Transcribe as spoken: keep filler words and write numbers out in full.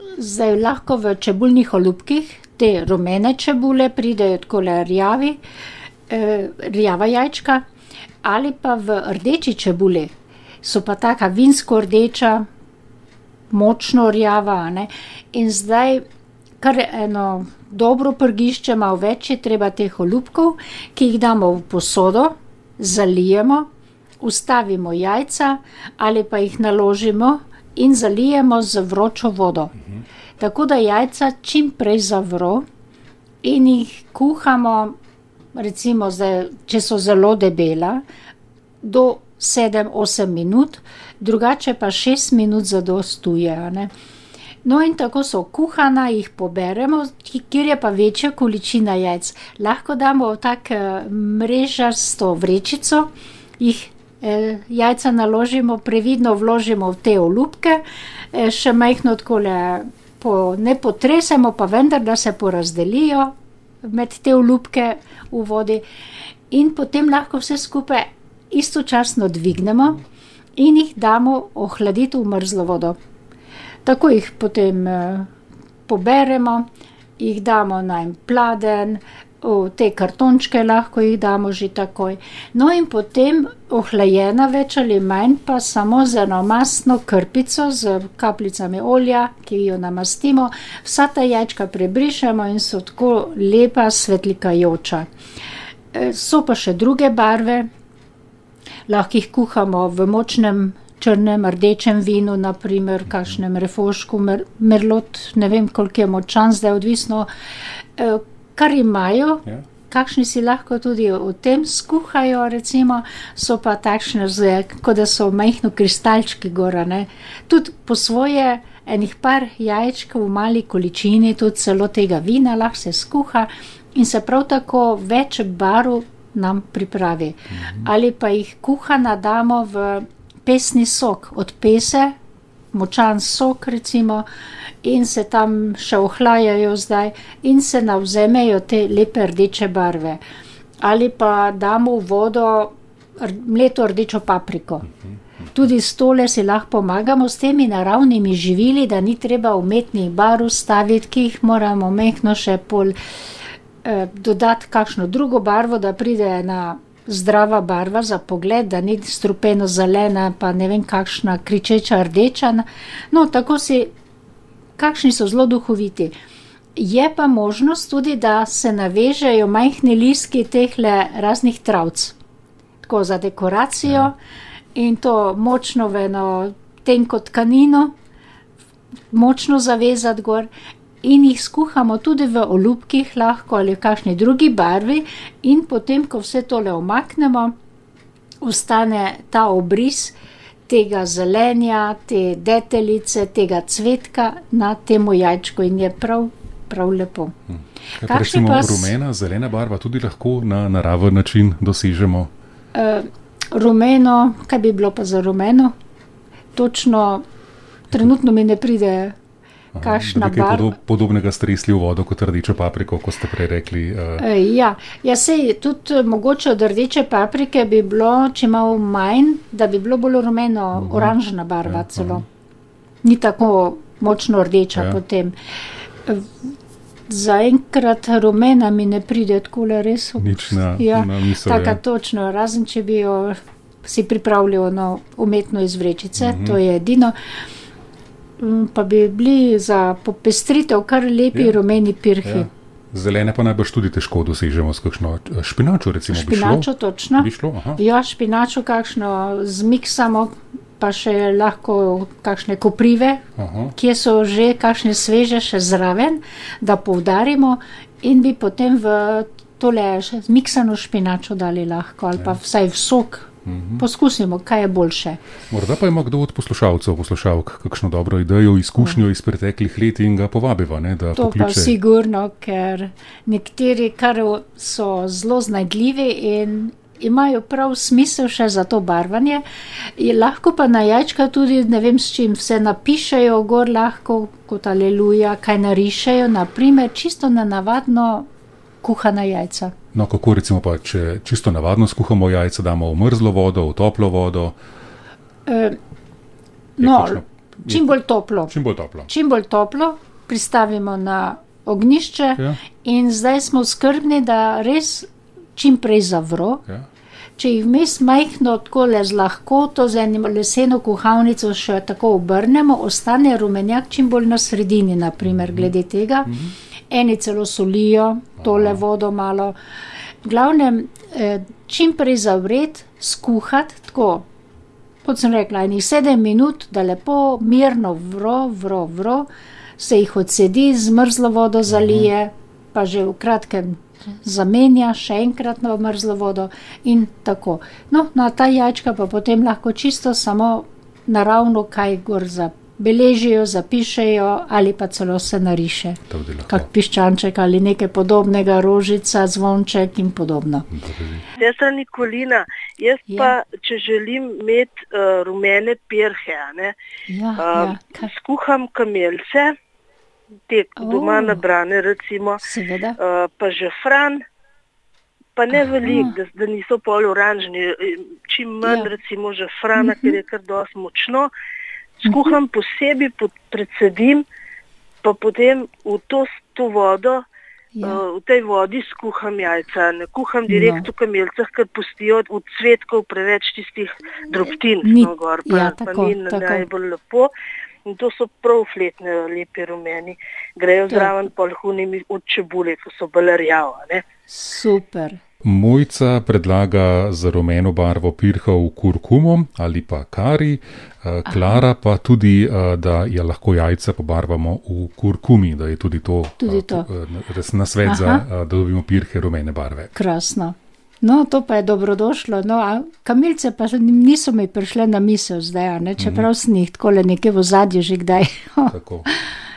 zdaj lahko v čebulnih olupkih, te rumene čebule pridejo takole rjavi, eh, rjava jajčka, ali pa v rdeči čebuli, so pa taka vinsko rdeča, močno rjava, ne, in zdaj kar eno dobro prgišče, malo več je treba teh olupkov, ki jih damo v posodo, zalijemo, ustavimo jajca ali pa jih naložimo in zalijemo z vročo vodo. Mhm. Tako da jajca čim prej zavro in jih kuhamo, recimo zdaj, če so zelo debela, do sedem osem minut, drugače pa šest minut zadostuje, ne. No in tako so kuhana, jih poberemo, kjer je pa večja količina jajc. Lahko damo v tak mrežasto vrečico, jih eh, jajca naložimo, previdno vložimo v te olupke, eh, še majhno takole po, ne potresemo, pa vendar, da se porazdelijo med te olupke v vodi in potem lahko vse skupaj istočasno dvignemo in jih damo ohladiti v mrzlo vodo. Tako jih potem eh, poberemo, jih damo na en pladenj, v te kartončke lahko jih damo že takoj. No in potem ohlajena več ali manj, pa samo z eno mastno krpico, z kapljicami olja, ki jo namastimo, vsa ta jajčka prebrišemo in so tako lepa svetlikajoča. Eh, so pa še druge barve, lahko jih kuhamo v močnem črnem, rdečem vinu, naprimer, kakšnem refošku, mer, merlot, ne vem, koliko je močan, zdaj odvisno, eh, kar imajo, ja. Kakšni si lahko tudi v tem skuhajo, recimo, so pa takšne, kot da so majhno kristalčki gora, ne. Tudi po svoje enih par jajčkov v mali količini, tudi celo tega vina lahko se skuha in se prav tako več barv nam pripravi. Mhm. Ali pa jih kuhana damo v pesni sok od pese, močan sok recimo, in se tam še ohlajajo zdaj in se navzemejo te lepe rdeče barve. Ali pa damo v vodo mleto rdečo papriko. Tudi s tole si lahko pomagamo s temi naravnimi živili, da ni treba umetnih barv staviti, ki jih moramo mehko še pol eh, dodati kakšno drugo barvo, da pride ena zdrava barva za pogled, da ni strupeno zelena, pa ne vem kakšna kričeča rdeča. No, tako si, kakšni so zelo duhoviti. Je pa možnost tudi, da se navežejo majhni listki tehle raznih travc. Tako za dekoracijo ja. In to močno v eno tenko tkanino, močno zavezati gor. In jih skuhamo tudi v olupkih lahko ali v kakšni drugi barvi in potem, ko vse tole omaknemo, ostane ta obris tega zelenja, te deteljice, tega cvetka na temu jajčku in je prav, prav lepo. Hm. Kaj recimo pa rumena, zelena barva tudi lahko na naraven način dosežemo? Uh, rumeno, kaj bi bilo pa za rumeno? Točno, trenutno mi ne pride kakšna barva. Podob, podobnega stresli v vodo kot rdečo papriko, ko ste prej rekli. Uh... E, ja, ja sej tudi mogoče od rdeče paprike bi bilo, če malo manj, da bi bilo bolj rumeno, uh-huh. oranžna barva ja, celo. Uh-huh. Ni tako močno rdeča ja. Potem. Zaenkrat rumena mi ne pride takole res. Nič na, ja, na misel. Taka ja. Točno, razen če bi jo si pripravljal no, umetno iz vrečice, uh-huh. to je edino. Pa bi bili za popestritev kar lepi ja. Rumeni pirhi. Ja. Zelene pa najbrž tudi težko dosežemo s kakšno špinačo, recimo špinačo, bi šlo? Točno. Bi šlo, aha. Ja, špinačo kakšno zmiksamo, pa še lahko kakšne koprive, aha. Kje so že kakšne sveže še zraven, da poudarimo in bi potem v tole zmiksano špinačo dali lahko, ali ja. Pa vsaj v sok. Poskusimo, kaj je boljše. Morda pa ima kdo od poslušalcev, poslušalk, kakšno dobro idejo, izkušnjo iz preteklih let in ga povabiva, ne, da to pokliče. Pa sigurno, ker nekateri kar so zelo znajdljivi in imajo prav smisel še za to barvanje. Je lahko pa na jajčka tudi, ne vem s čim, vse napišejo gor lahko, kot aleluja, kaj narišejo, naprimer čisto na navadno kuhana jajca. No, kako recimo pa, če čisto navadno skuhamo jajca, damo v mrzlo vodo, v toplo vodo? E, no, čim bolj toplo. Čim bolj toplo. Čim bolj toplo pristavimo na ognjišče Ja. in zdaj smo skrbni, da res čim prej zavro. Ja. Če jih vmes majhno takole z lahkoto, z enim leseno kuhalnico še tako obrnemo, ostane rumenjak čim bolj na sredini, naprimer, glede tega. Eni celo solijo tole vodo malo. V glavnem, eh, čim prej zavret, skuhati, tako, kot sem rekla, enih sedem minut, da lepo mirno vro, vro, vro, se jih odsedi, z mrzlo vodo zalije, pa že v kratkem zamenja še enkrat na mrzlo vodo in tako. No, na ta jajčka pa potem lahko čisto samo naravno kaj gor zabeležijo, zapišejo ali pa celo se nariše. Tudi lahko. Kak piščanček ali nekaj podobnega, rožica, zvonček in podobno. Sestra Nikolina, jaz Ja. pa, če želim imeti uh, rumene pirhe, a ne, Ja, uh, ja, kaj, skuham kamelce, te doma O. nabrane recimo, seveda. uh, pa žafran, pa ne Aha. veliko, da, da niso pol oranžni, čim manj Ja. recimo žafrana, ker je kar dosti močno. Skuham posebej, pod- predsedim, pa potem v to, to vodo, Ja. uh, v tej vodi skuham jajca. Ne kuham direkt No. v kamelcah, ker pustijo od cvetkov preveč tistih drobtin. Ni- no, gor, pa, ja, pa tako, ni tako. najbolj lepo. In to so prav fletne, lepi rumeni. Grejo To. zraven polhunimi od čebule, ko so balerjava. Super. Mojca predlaga za rumeno barvo pirhov kurkumo ali pa kari, eh, Klara pa tudi, eh, da je lahko jajca pobarvamo v kurkumi, da je tudi to, Tudi eh, to. eh, res nasvet za, Aha. eh, da dobimo pirhe rumene barve. Krasno. No, to pa je dobrodošlo. No, a kamilce pa še niso mi prišle na misel zdaj, a ne? Čeprav sem jih takole nekje v ozadju že kdaj Tako.